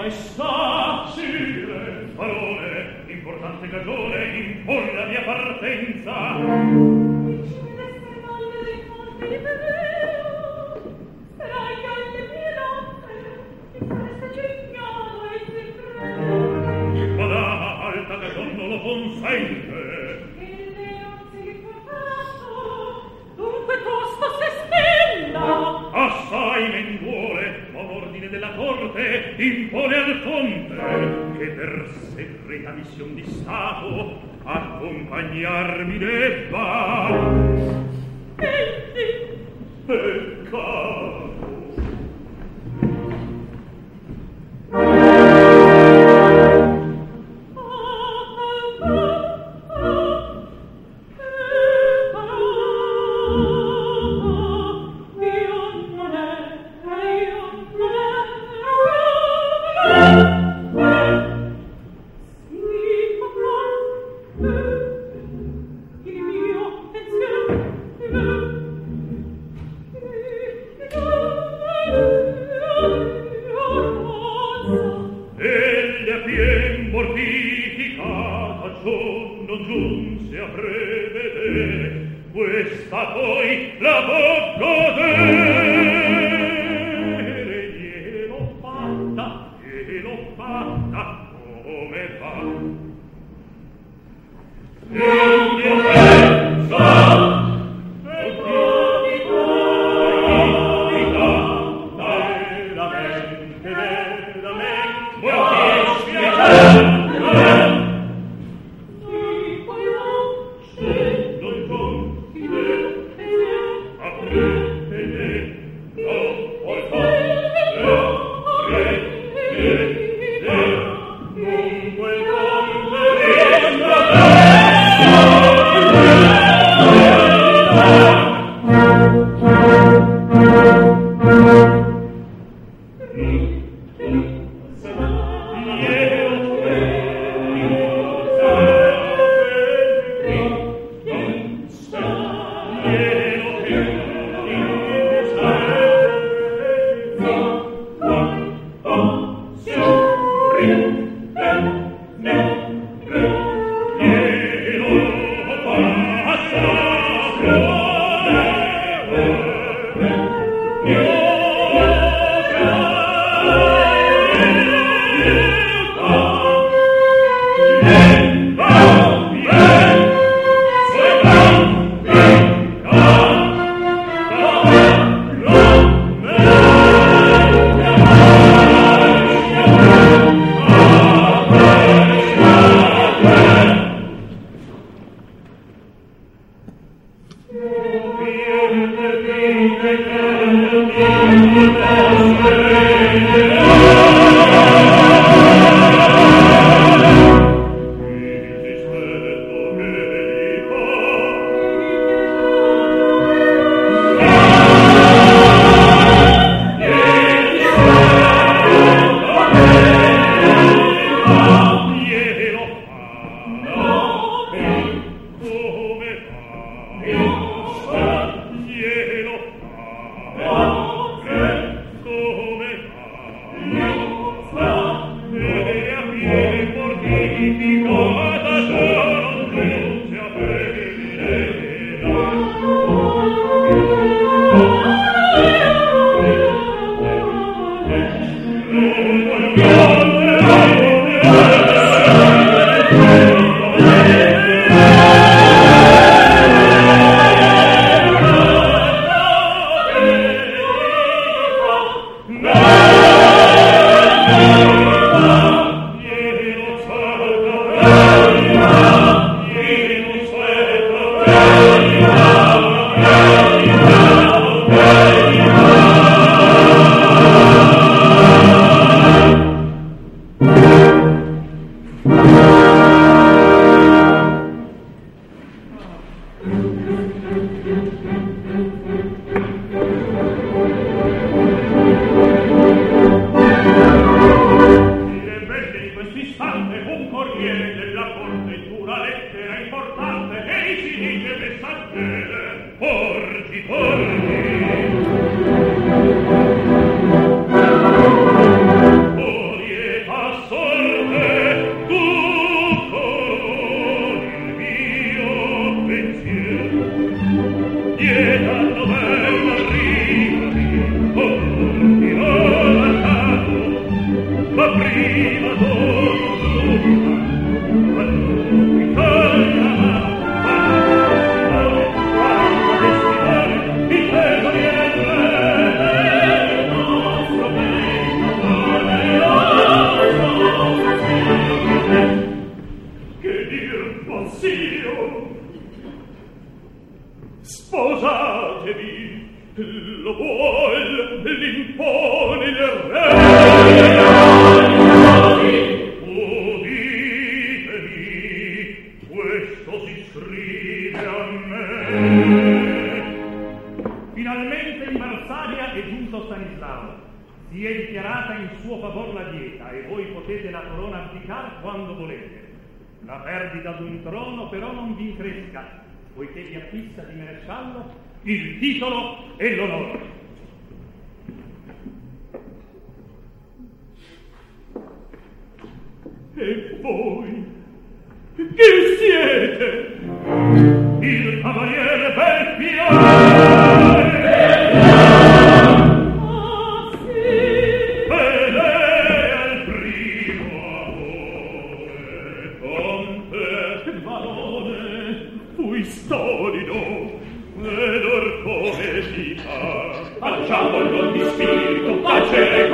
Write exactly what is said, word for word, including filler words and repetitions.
maestà, sire, parole, importante cagione, impone la mia partenza. Dici d'essere valle dei conti di Pedeo, sarai che alle mie notte mi sareste cignato e sempre. Il padà alta cagion non lo consente. E le anzi portato, dunque tosto se stella. Assai men duole, ma l'ordine della corte impone al conte che per segreta missione di stato accompagnarmi debba. Egli, Peccato. Questa poi la può godere. Gliel'ho fatta, gliel'ho fatta, come fa? Non ti pensa, veramente, veramente, vuoi che spiacere? l'impone il re. Uditemi, questo si scrive a me. Finalmente in Marsaglia è giunto Stanislao. Si è dichiarata in suo favor la dieta e voi potete la corona abdicar quando volete. La perdita d'un trono però non vi incresca, poiché vi acquista di maresciallo il titolo e l'onore. E voi chi siete? Il cavaliere Belfiore. Ah, sì. E lei è il primo amore. Con te, barone, fui stolido ed or come si fa. Facciamo il don di spirito, pace